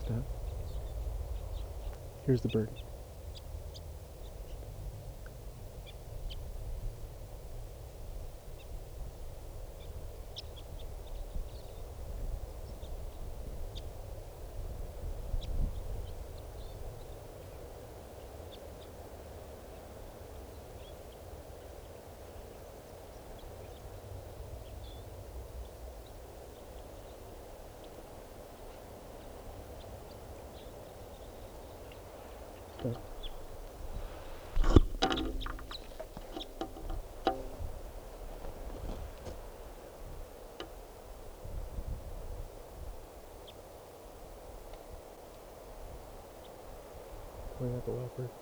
Stop. Here's the bird. Stop. Going out the wild bird.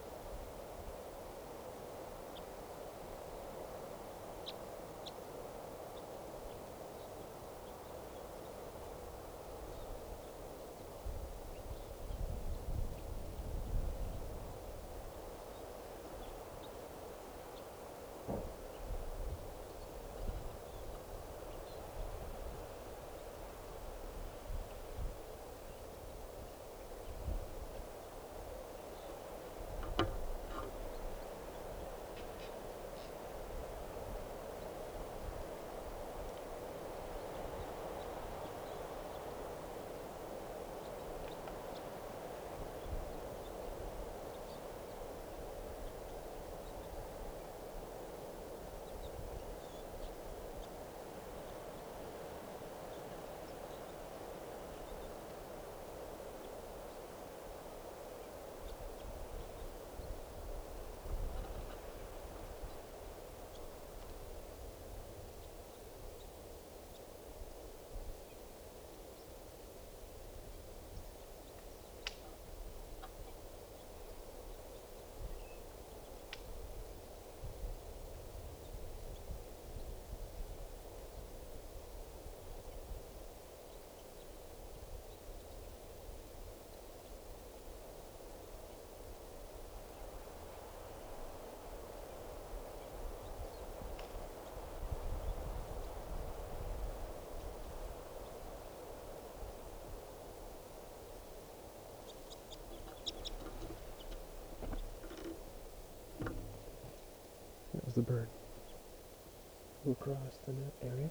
That was the bird. Flew across the net area.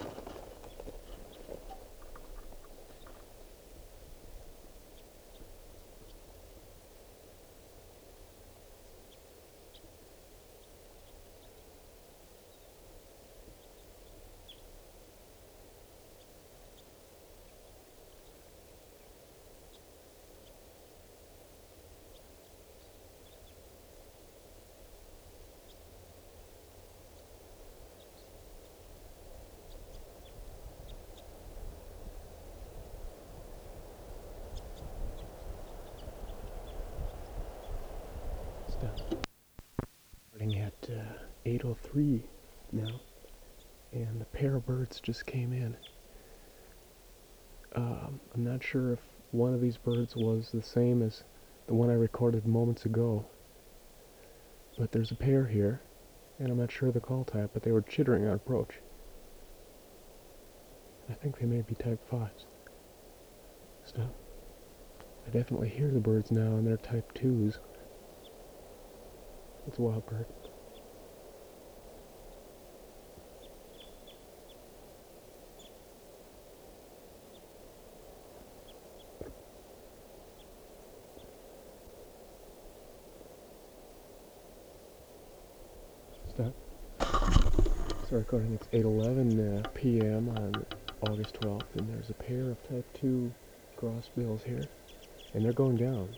Stop. Starting at 8:03 now, and a pair of birds just came in. I'm not sure if one of these birds was the same as the one I recorded moments ago, but there's a pair here, and I'm not sure the call type, but they were chittering on approach. I think they may be type 5s. Stop. I definitely hear the birds now, and they're type 2s. It's a wild bird. Stop. So recording, it's 8:11 p.m. on August 12th, and there's a pair of type 2 crossbills here, and they're going down.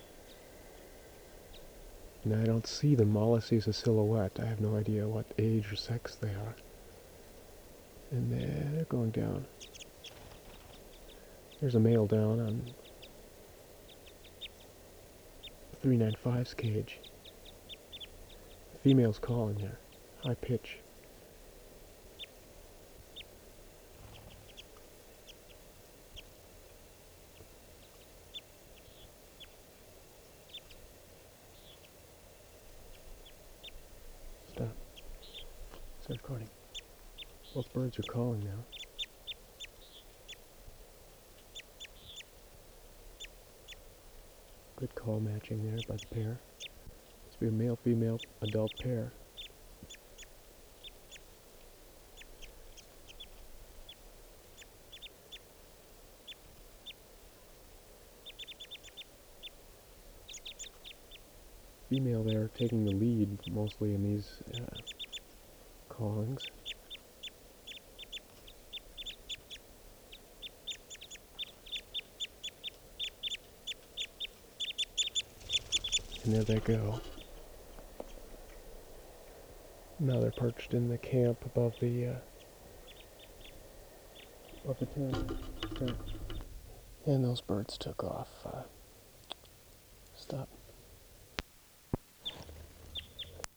And I don't see them. All I see is a silhouette. I have no idea what age or sex they are. And they're going down. There's a male down on 395's cage. The female's calling there. High pitch. Stop. Start recording. Both birds are calling now. Good call matching there by the pair. Must be a male-female adult pair. Female there taking the lead mostly in these callings. And there they go. Now they're perched in the camp above the tent. And those birds took off. Stop.